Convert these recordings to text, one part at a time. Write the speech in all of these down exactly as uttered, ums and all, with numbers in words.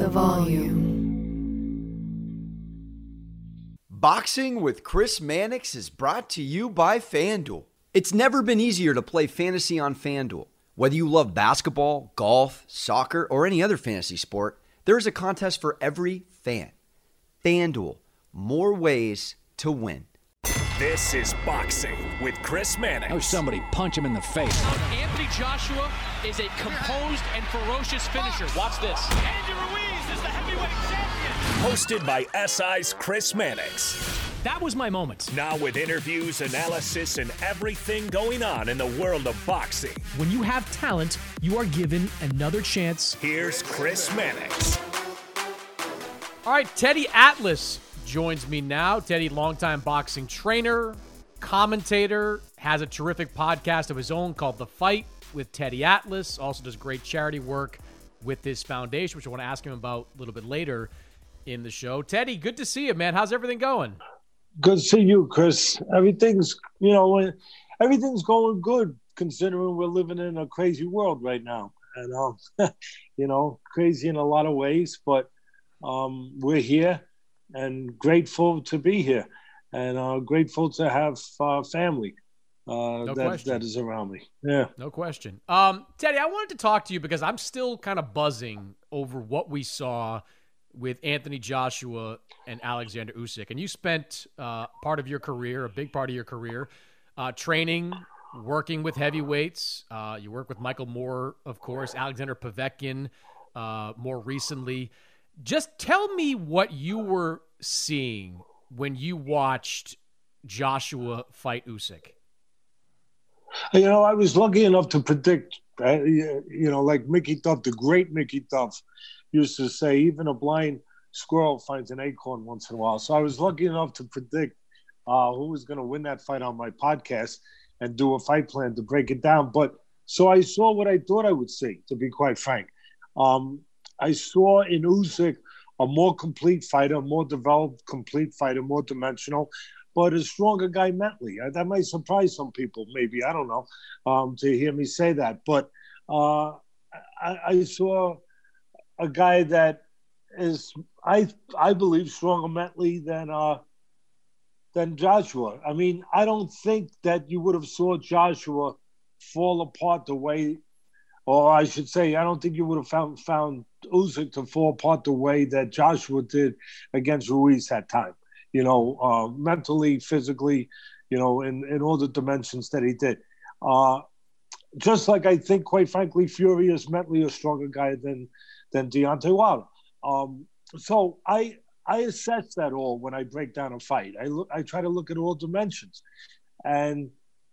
the volume. Boxing with Chris Mannix is brought to you by FanDuel. It's never been easier to play fantasy on FanDuel. Whether you love basketball, golf, soccer, or any other fantasy sport, there is a contest for every fan. FanDuel, more ways to win. This is Boxing with Chris Mannix. Oh, somebody punch him in the face. Anthony Joshua is a composed and ferocious finisher. Watch this. Andy Ruiz is the heavyweight champion. Hosted by S I's Chris Mannix. That was my moment. Now with interviews, analysis, and everything going on in the world of boxing. When you have talent, you are given another chance. Here's Chris Mannix. All right, Teddy Atlas joins me now. Teddy, longtime boxing trainer, commentator, has a terrific podcast of his own called The Fight with Teddy Atlas. Also does great charity work with this foundation, which I want to ask him about a little bit later in the show. Teddy, good to see you, man. How's everything going? Good to see you, Chris. Everything's, you know, everything's going good considering we're living in a crazy world right now. And, um, you know, crazy in a lot of ways, but um, we're here and grateful to be here and uh, grateful to have uh, family uh, no that, that is around me. Yeah. No question. Um, Teddy, I wanted to talk to you because I'm still kind of buzzing over what we saw with Anthony Joshua and Alexander Usyk. And you spent uh, part of your career, a big part of your career, uh, training, working with heavyweights. Uh, you work with Michael Moore, of course, Alexander Povetkin uh, more recently. Just tell me what you were seeing when you watched Joshua fight Usyk. You know, I was lucky enough to predict, uh, you know, like Mickey Duff, the great Mickey Duff, used to say, even a blind squirrel finds an acorn once in a while. So I was lucky enough to predict uh, who was going to win that fight on my podcast and do a fight plan to break it down. But so I saw what I thought I would see, to be quite frank. Um, I saw in Usyk a more complete fighter, more developed, complete fighter, more dimensional, but a stronger guy mentally. Uh, that might surprise some people, maybe, I don't know, um, to hear me say that. But uh, I, I saw a guy that is, I I believe, stronger mentally than uh, than Joshua. I mean, I don't think that you would have saw Joshua fall apart the way, or I should say, I don't think you would have found found Usyk to fall apart the way that Joshua did against Ruiz that time. You know, uh, mentally, physically, you know, in, in all the dimensions that he did. Uh, just like I think, quite frankly, Fury is mentally a stronger guy than than Deontay Wilder. Um, so I I assess that all when I break down a fight. I look, I try to look at all dimensions, and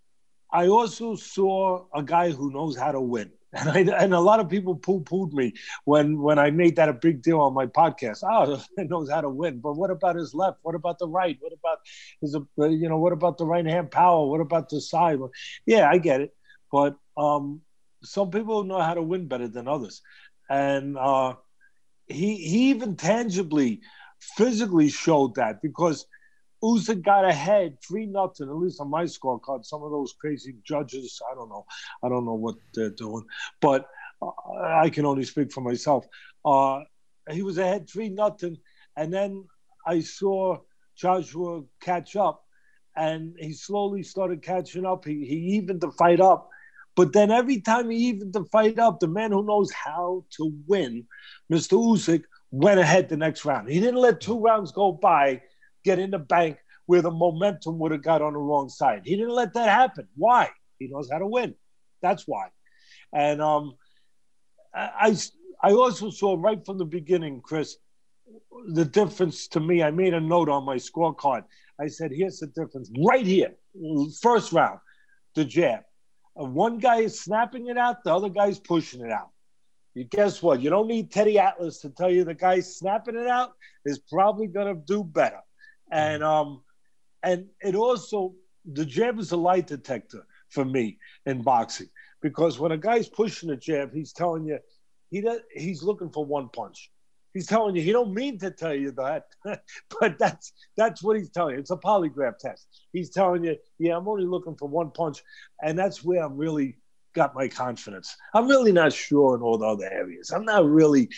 I also saw a guy who knows how to win. And I, and a lot of people poo-pooed me when when I made that a big deal on my podcast. Oh, he knows how to win, but what about his left? What about the right? What about his, you know, what about the right hand power? What about the side? Yeah, I get it, but um, some people know how to win better than others. And uh, he he even tangibly, physically showed that because Usyk got ahead three nothing, at least on my scorecard. Some of those crazy judges, I don't know, I don't know what they're doing, but uh, I can only speak for myself. Uh, he was ahead three nothing, and then I saw Joshua catch up, and he slowly started catching up. He he evened the fight up. But then every time he evened the fight up, the man who knows how to win, Mister Usyk, went ahead the next round. He didn't let two rounds go by, get in the bank where the momentum would have got on the wrong side. He didn't let that happen. Why? He knows how to win. That's why. And um, I, I also saw right from the beginning, Chris, the difference to me. I made a note on my scorecard. I said, here's the difference. Right here, first round, the jab. One guy is snapping it out, the other guy's pushing it out. You guess what? You don't need Teddy Atlas to tell you the guy snapping it out is probably going to do better. And um, and it also, the jab is a lie detector for me in boxing, because when a guy's pushing a jab, he's telling you he does, he's looking for one punch. He's telling you, he don't mean to tell you that, but that's that's what he's telling you. It's a polygraph test. He's telling you, yeah, I'm only looking for one punch, and that's where I'm really got my confidence. I'm really not sure in all the other areas. I'm not really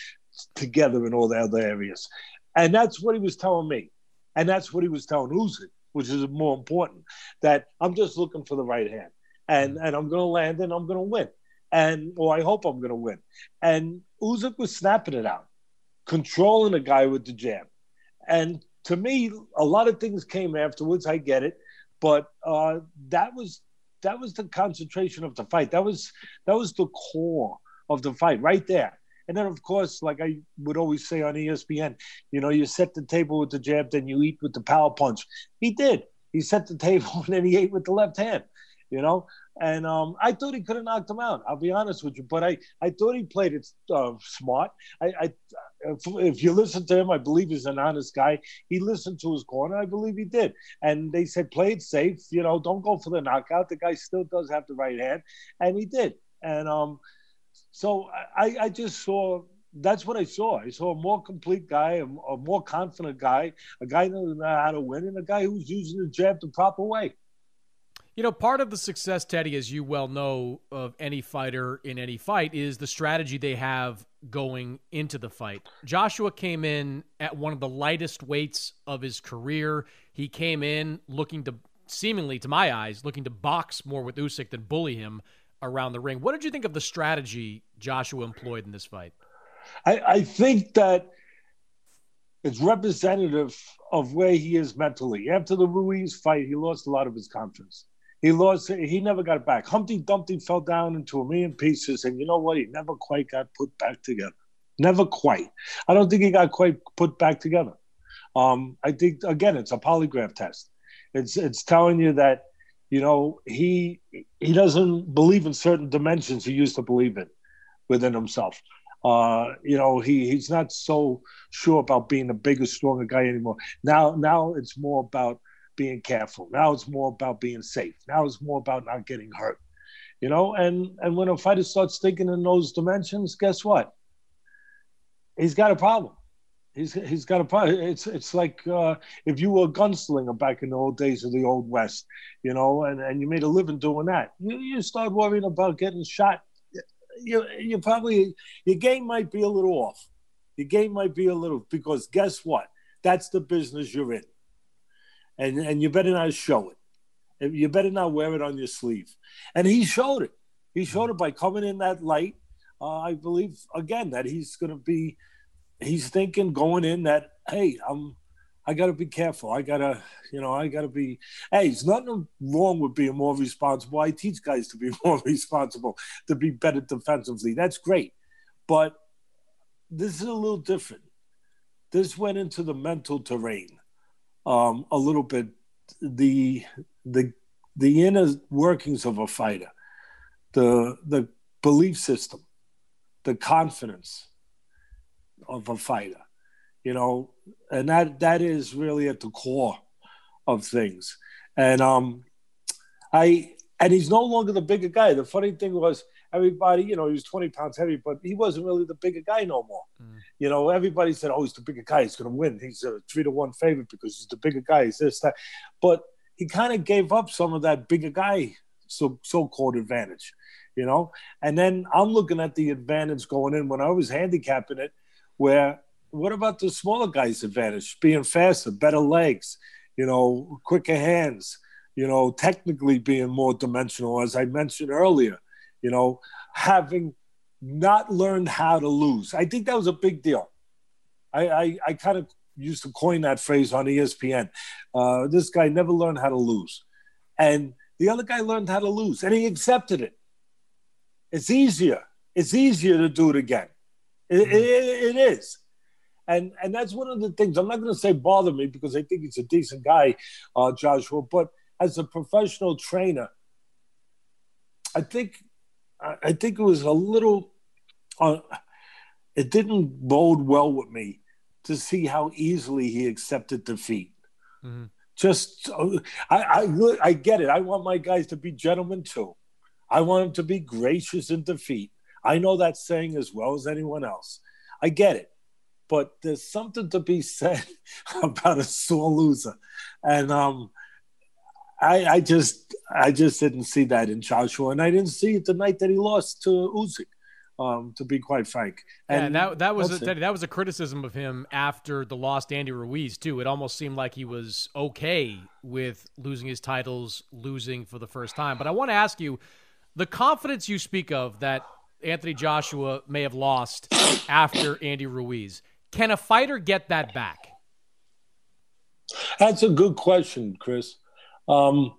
together in all the other areas. And that's what he was telling me. And that's what he was telling Usyk, which is more important, that I'm just looking for the right hand. And, and I'm going to land and I'm going to win. And, or I hope I'm going to win. And Usyk was snapping it out, controlling the guy with the jab. And to me, a lot of things came afterwards. I get it. But uh, that was that was the concentration of the fight. That was that was the core of the fight right there. And then, of course, like I would always say on E S P N, you know, you set the table with the jab, then you eat with the power punch. He did. He set the table, and then he ate with the left hand, you know. And um, I thought he could have knocked him out. I'll be honest with you. But I, I thought he played it uh, smart. I, I if, if you listen to him, I believe he's an honest guy. He listened to his corner. I believe he did. And they said, play it safe. You know, don't go for the knockout. The guy still does have the right hand. And he did. And um, so I, I just saw – that's what I saw. I saw a more complete guy, a, a more confident guy, a guy who knows how to win, and a guy who's using the jab the proper way. You know, part of the success, Teddy, as you well know, of any fighter in any fight is the strategy they have going into the fight. Joshua came in at one of the lightest weights of his career. He came in looking to, seemingly to my eyes, looking to box more with Usyk than bully him around the ring. What did you think of the strategy Joshua employed in this fight? I, I think that it's representative of where he is mentally. After the Ruiz fight, he lost a lot of his confidence. He lost. He never got it back. Humpty Dumpty fell down into a million pieces, and you know what? He never quite got put back together. Never quite. I don't think he got quite put back together. Um, I think, again, it's a polygraph test. It's it's telling you that, you know, he he doesn't believe in certain dimensions he used to believe in within himself. Uh, you know, he he's not so sure about being a bigger, stronger guy anymore. Now, now it's more about being careful. Now it's more about being safe. Now it's more about not getting hurt. You know, and and when a fighter starts thinking in those dimensions, guess what? He's got a problem. He's he's got a problem. It's it's like uh, if you were a gunslinger back in the old days of the Old West, you know, and, and you made a living doing that. You you start worrying about getting shot. You you probably your game might be a little off. Your game might be a little because guess what? That's the business you're in. And and you better not show it. You better not wear it on your sleeve. And he showed it. He showed it by coming in that light. Uh, I believe, again, that he's going to be – he's thinking going in that, hey, I'm, I got to be careful. I got to, you know, I got to be – hey, there's nothing wrong with being more responsible. I teach guys to be more responsible, to be better defensively. That's great. But this is a little different. This went into the mental terrain. Um, a little bit, the the the inner workings of a fighter, the the belief system, the confidence of a fighter, you know, and that that is really at the core of things. And um, I and he's no longer the bigger guy. The funny thing was, everybody, you know, he was twenty pounds heavy, but he wasn't really the bigger guy no more. Mm. You know, everybody said, oh, he's the bigger guy. He's going to win. He's a three to one favorite because he's the bigger guy. He's this, that. But he kind of gave up some of that bigger guy so, so-called advantage, you know. And then I'm looking at the advantage going in when I was handicapping it, where what about the smaller guy's advantage? Being faster, better legs, you know, quicker hands, you know, technically being more dimensional, as I mentioned earlier. You know, having not learned how to lose. I think that was a big deal. I, I, I kind of used to coin that phrase on E S P N. Uh, this guy never learned how to lose. And the other guy learned how to lose, and he accepted it. It's easier. It's easier to do it again. It, mm-hmm. it, it is. And, and that's one of the things. I'm not going to say bother me because I think he's a decent guy, uh, Joshua. But as a professional trainer, I think – I think it was a little uh, – it didn't bode well with me to see how easily he accepted defeat. Mm-hmm. Just uh, – I, I, I get it. I want my guys to be gentlemen too. I want them to be gracious in defeat. I know that saying as well as anyone else. I get it. But there's something to be said about a sore loser. And um, I, I just – I just didn't see that in Joshua, and I didn't see it the night that he lost to Usyk. um, to be quite frank. And, and, and that that was a, that. that was a criticism of him after the loss to Andy Ruiz too. It almost seemed like he was okay with losing his titles, losing for the first time. But I want to ask you, the confidence you speak of that Anthony Joshua may have lost after Andy Ruiz, can a fighter get that back? That's a good question, Chris. Um,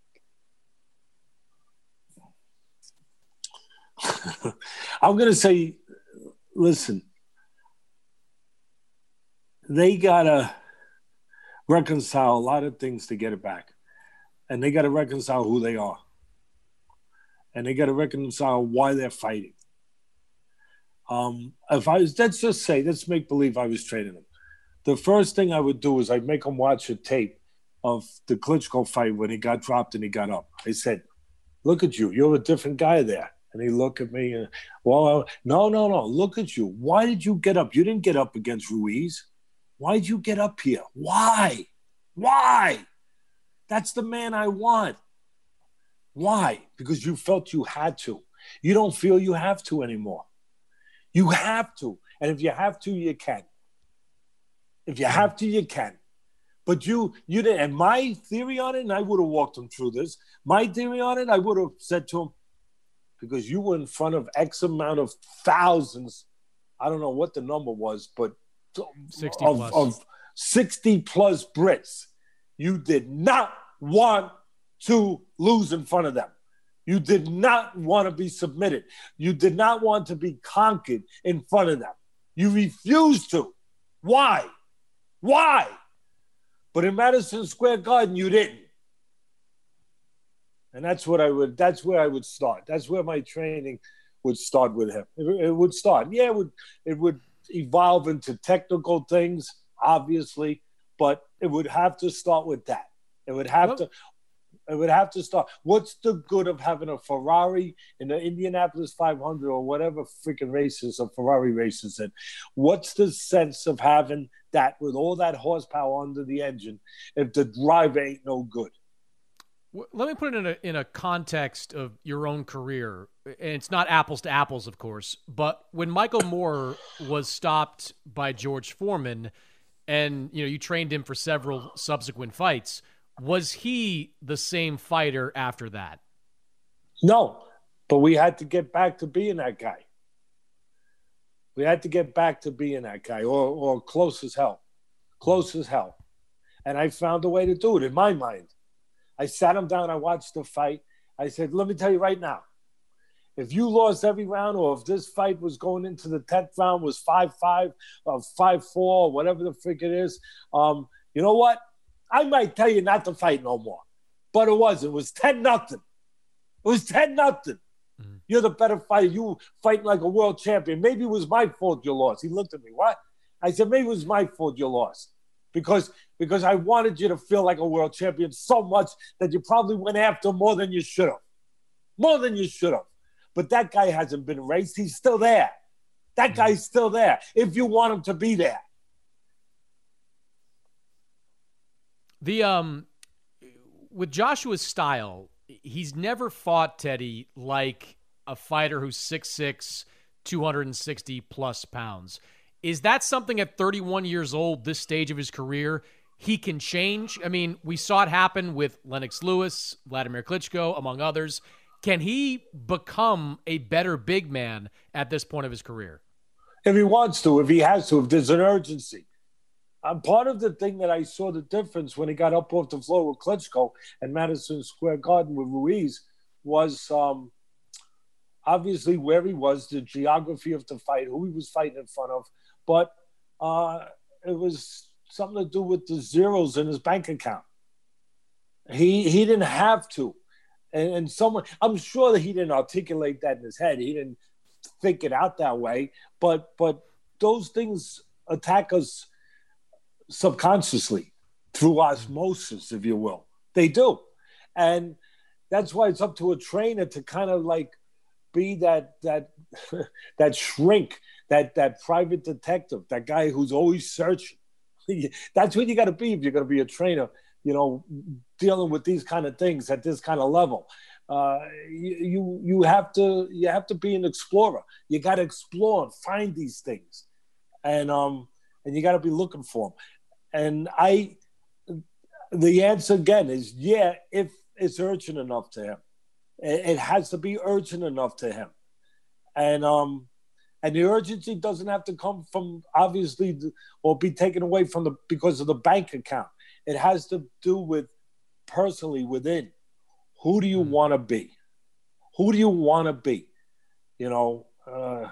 I'm going to say, listen, they got to reconcile a lot of things to get it back. And they got to reconcile who they are. And they got to reconcile why they're fighting. Um, if I was, let's just say, let's make believe I was training them. The first thing I would do is I'd make them watch a tape of the Klitschko fight when he got dropped and he got up. I said, look at you. You're a different guy there. And he looked at me and, well, no, no, no. Look at you. Why did you get up? You didn't get up against Ruiz. Why did you get up here? Why? Why? That's the man I want. Why? Because you felt you had to. You don't feel you have to anymore. You have to. And if you have to, you can. If you have to, you can. But you, you didn't. And my theory on it, and I would have walked him through this, my theory on it, I would have said to him, because you were in front of X amount of thousands, I don't know what the number was, but sixty of, plus. of sixty plus Brits, you did not want to lose in front of them. You did not want to be submitted. You did not want to be conquered in front of them. You refused to. Why? Why? But in Madison Square Garden, you didn't. And that's what I would, that's where I would start. That's where my training would start with him. It, it would start. Yeah, it would, it would evolve into technical things, obviously, but it would have to start with that. It would have to, it would have to start. What's the good of having a Ferrari in the Indianapolis five hundred or whatever freaking races a Ferrari races in? What's the sense of having that with all that horsepower under the engine if the driver ain't no good? Let me put it in a in a context of your own career. And it's not apples to apples, of course, but when Michael Moore was stopped by George Foreman and, you know, you trained him for several subsequent fights, was he the same fighter after that? No, but we had to get back to being that guy. We had to get back to being that guy, or or close as hell. Close as hell. And I found a way to do it in my mind. I sat him down, I watched the fight. I said, let me tell you right now, if you lost every round, or if this fight was going into the tenth round, was five five or five four, or whatever the frick it is, um, you know what? I might tell you not to fight no more. But it was. It was ten nothing. It was ten nothing. Mm-hmm. You're the better fighter. You fighting like a world champion. Maybe it was my fault you lost. He looked at me. What? I said, maybe it was my fault you lost. Because, because I wanted you to feel like a world champion so much that you probably went after more than you should have. More than you should have. But that guy hasn't been erased. He's still there. That guy's still there if you want him to be there. The um, with Joshua's style, he's never fought, Teddy, like a fighter who's six six, two hundred sixty plus pounds. Is that something at thirty-one years old, this stage of his career, he can change? I mean, we saw it happen with Lennox Lewis, Vladimir Klitschko, among others. Can he become a better big man at this point of his career? If he wants to, if he has to, if there's an urgency. Um, part of the thing that I saw the difference when he got up off the floor with Klitschko and Madison Square Garden with Ruiz was um, obviously where he was, the geography of the fight, who he was fighting in front of, but uh, it was something to do with the zeros in his bank account. He he didn't have to. And, and someone, I'm sure that he didn't articulate that in his head. He didn't think it out that way, but but those things attack us subconsciously through osmosis, if you will. They do. And that's why it's up to a trainer to kind of like be that that that shrink, that that private detective, that guy who's always searching. That's what you got to be if you're going to be a trainer, you know, dealing with these kind of things at this kind of level. Uh, you, you you have to you have to be an explorer. You got to explore and find these things, and um and you got to be looking for them. And I, the answer again is yeah, if it's urgent enough to him, it, it has to be urgent enough to him, and um and the urgency doesn't have to come from obviously the, or be taken away from the because of the bank account. It has to do with personally within. Who do you want to be? Who do you want to be? You know, uh,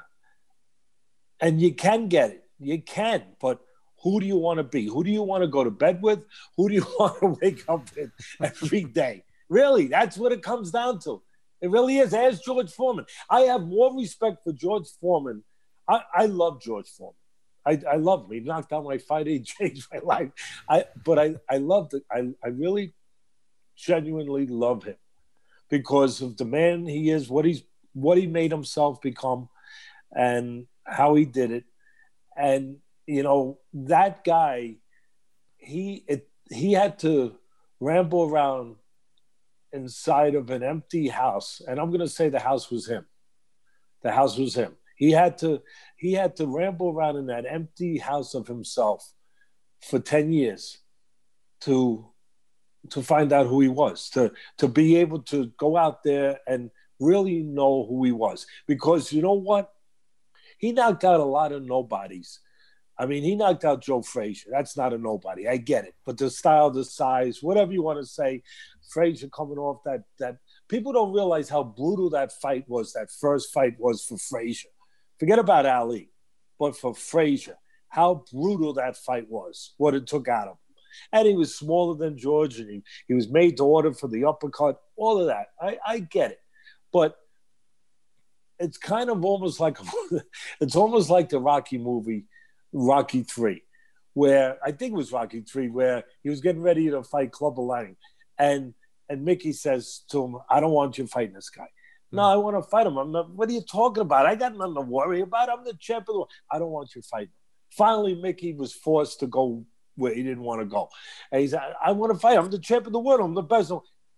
and you can get it. You can, but who do you want to be? Who do you want to go to bed with? Who do you want to wake up with every day? Really, that's what it comes down to. It really is. Ask George Foreman. I have more respect for George Foreman. I, I love George Foreman. I, I love him. He knocked out my fight. He changed my life. I, but I, I loved it. I, I really genuinely love him because of the man he is, what he's, what he made himself become, and how he did it. And you know, that guy, he it, he had to ramble around inside of an empty house, and I'm going to say the house was him. The house was him. He had to he had to ramble around in that empty house of himself for ten years to to find out who he was, to to be able to go out there and really know who he was. Because you know what? He knocked out a lot of nobodies. I mean, he knocked out Joe Frazier. That's not a nobody. I get it. But the style, the size, whatever you want to say, Frazier coming off that that people don't realize how brutal that fight was, that first fight was for Frazier. Forget about Ali, but for Frazier, how brutal that fight was, what it took out of him. And he was smaller than George, and he, he was made to order for the uppercut, all of that. I, I get it. But it's kind of almost like it's almost like the Rocky movie, Rocky three, where I think it was Rocky three, where he was getting ready to fight Clubber Lang. And and Mickey says to him, I don't want you fighting this guy. Mm-hmm. No, I want to fight him. I'm not, what are you talking about? I got nothing to worry about. I'm the champ of the world. I don't want you fighting him. Finally, Mickey was forced to go where he didn't want to go. And he said, I, I want to fight him. I'm the champ of the world. I'm the best.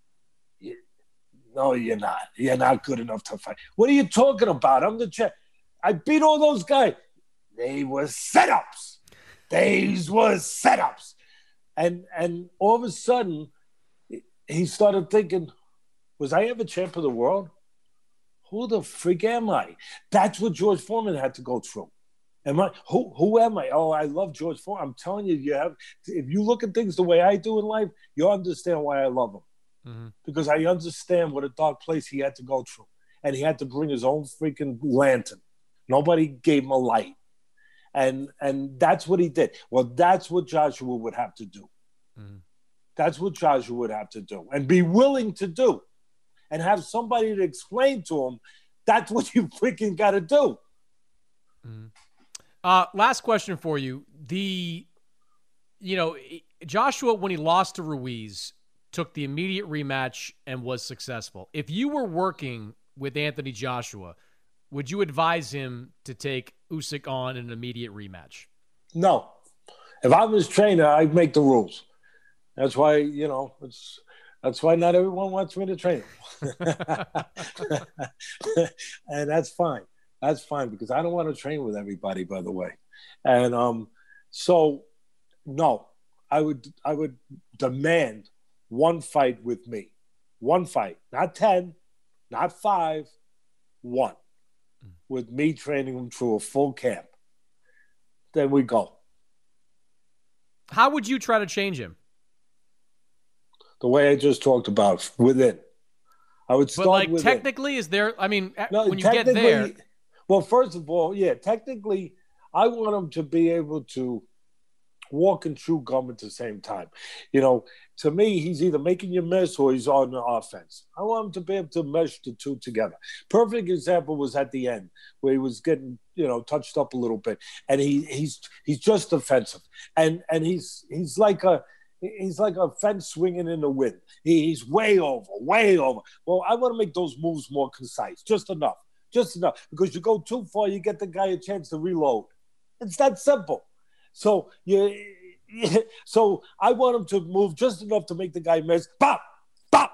No, you're not. You're not good enough to fight. What are you talking about? I'm the champ. I beat all those guys. They were setups. These were setups. And and all of a sudden, he started thinking, was I ever champ of the world? Who the frig am I? That's what George Foreman had to go through. Am I who who am I? Oh, I love George Foreman. I'm telling you, you have if you look at things the way I do in life, you'll understand why I love him. Mm-hmm. Because I understand what a dark place he had to go through. And he had to bring his own freaking lantern. Nobody gave him a light. And and that's what he did. Well, that's what Joshua would have to do. Mm-hmm. That's what Joshua would have to do. And be willing to do. And have somebody to explain to him, that's what you freaking got to do. Mm-hmm. Uh, last question for you. The, you know, Joshua, when he lost to Ruiz, took the immediate rematch and was successful. If you were working with Anthony Joshua, would you advise him to take Usyk on in an immediate rematch? No. If I was trainer, I'd make the rules. That's why, you know, it's that's why not everyone wants me to train him. And that's fine. That's fine because I don't want to train with everybody, by the way. And um, so, no, I would I would demand one fight with me. One fight. Not ten, not five, one. With me training him through a full camp. Then we go. How would you try to change him? The way I just talked about, within. I would start But like within. Technically, is there, I mean, no, when you get there. Well, first of all, yeah, technically, I want him to be able to walk and chew gum at the same time. You know, to me, he's either making you miss or he's on the offense. I want him to be able to mesh the two together. Perfect example was at the end where he was getting, you know, touched up a little bit, and he he's he's just defensive, and and he's he's like a he's like a fence swinging in the wind. He, he's way over, way over. Well, I want to make those moves more concise, just enough, just enough, because you go too far, you get the guy a chance to reload. It's that simple. So you, so I want him to move just enough to make the guy miss. Bop, bop,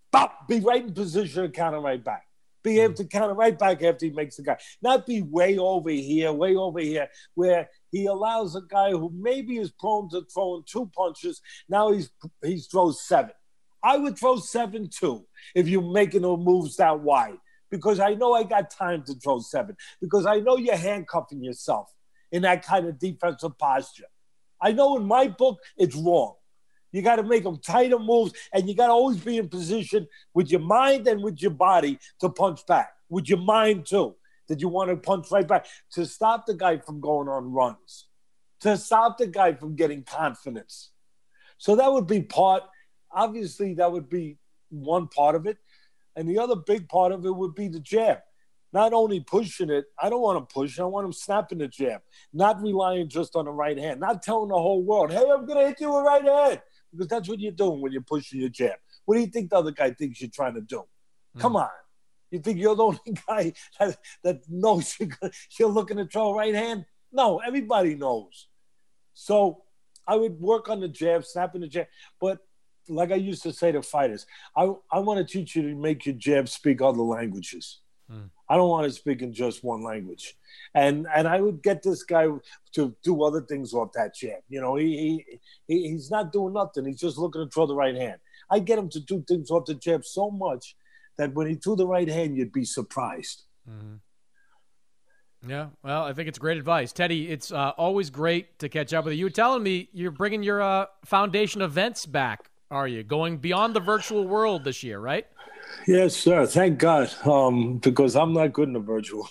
bop, be right in position to counter right back. Be able to counter right back after he makes the guy. Not be way over here, way over here, where he allows a guy who maybe is prone to throwing two punches. Now he's he throws seven. I would throw seven too if you're making those moves that wide, because I know I got time to throw seven, because I know you're handcuffing yourself in that kind of defensive posture. I know in my book it's wrong. You got to make them tighter moves, and you got to always be in position with your mind and with your body to punch back. With your mind, too, that you want to punch right back to stop the guy from going on runs, to stop the guy from getting confidence. So that would be part, obviously, that would be one part of it. And the other big part of it would be the jab. Not only pushing it, I don't want to push, I want him snapping the jab, not relying just on the right hand, not telling the whole world, hey, I'm going to hit you with right hand. Because that's what you're doing when you're pushing your jab. What do you think the other guy thinks you're trying to do? Mm. Come on. You think you're the only guy that, that knows you're, you're looking to throw a right hand? No, everybody knows. So I would work on the jab, snapping the jab. But like I used to say to fighters, I, I want to teach you to make your jab speak other languages. Mm. I don't want to speak in just one language. And and I would get this guy to do other things off that jab. You know, he, he he's not doing nothing. He's just looking to throw the right hand. I get him to do things off the jab so much that when he threw the right hand, you'd be surprised. Mm-hmm. Yeah, well, I think it's great advice. Teddy, it's uh, always great to catch up with you. You were telling me you're bringing your uh, foundation events back, are you? Going beyond the virtual world this year, right? Yes, sir. Thank God, um, because I'm not good in the virtual.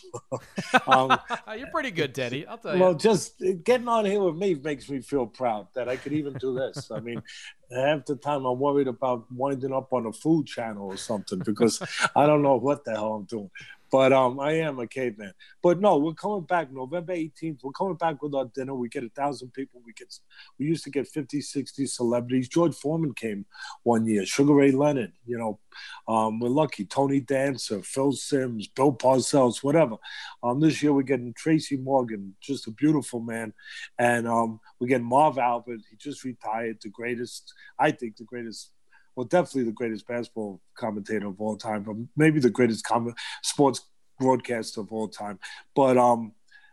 um, You're pretty good, Teddy. I'll tell you. Well, just getting on here with me makes me feel proud that I could even do this. I mean, half the time I'm worried about winding up on a food channel or something because I don't know what the hell I'm doing. But um, I am a caveman. But no, we're coming back November eighteenth. We're coming back with our dinner. We get a thousand people. We get, we used to get fifty, sixty celebrities. George Foreman came one year. Sugar Ray Leonard, you know, um, we're lucky. Tony Dancer, Phil Simms, Bill Parcells, whatever. Um, this year we're getting Tracy Morgan, just a beautiful man. And um, we're getting Marv Albert. He just retired, the greatest, I think the greatest, well, definitely the greatest basketball commentator of all time, but maybe the greatest com- sports broadcaster of all time. But um,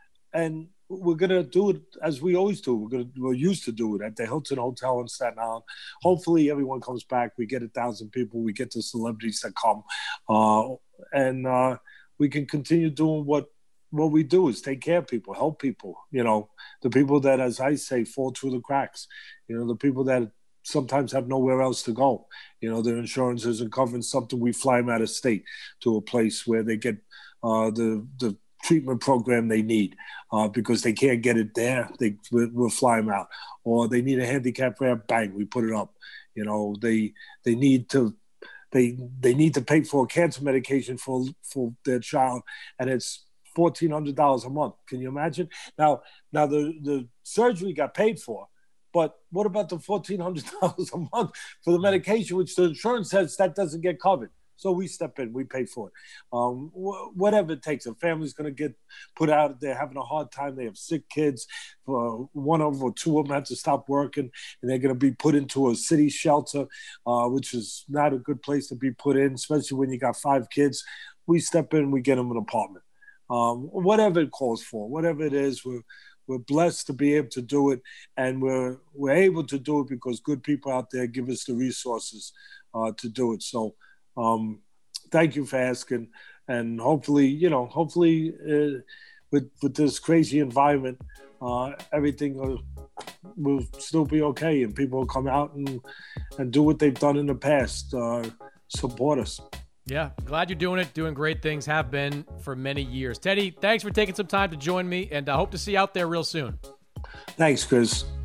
and we're gonna do it as we always do. We're gonna we're used to do it at the Hilton Hotel in Staten Island. Hopefully, everyone comes back. We get a thousand people. We get the celebrities that come, uh, and uh, we can continue doing what what we do is take care of people, help people. You know, the people that, as I say, fall through the cracks. You know, the people that sometimes have nowhere else to go. You know, their insurance isn't covering something. We fly them out of state to a place where they get uh, the the treatment program they need uh, because they can't get it there. They we'll fly them out, or they need a handicap ramp. Bang, we put it up. You know, they they need to they they need to pay for cancer medication for for their child, and it's fourteen hundred dollars a month. Can you imagine? Now now the the surgery got paid for. But what about the fourteen hundred dollars a month for the medication, which the insurance says that doesn't get covered? So we step in, we pay for it. Um, wh- whatever it takes. A family's going to get put out. They're having a hard time. They have sick kids. Uh, one of them or two of them have to stop working, and they're going to be put into a city shelter, uh, which is not a good place to be put in, especially when you got five kids. We step in, we get them an apartment. Um, whatever it calls for, whatever it is, we're We're blessed to be able to do it, and we're we're able to do it because good people out there give us the resources uh, to do it. So, um, thank you for asking, and hopefully, you know, hopefully, uh, with with this crazy environment, uh, everything will, will still be okay, and people will come out and and do what they've done in the past, uh, support us. Yeah, glad you're doing it, doing great things, have been for many years. Teddy, thanks for taking some time to join me, and I hope to see you out there real soon. Thanks, Chris.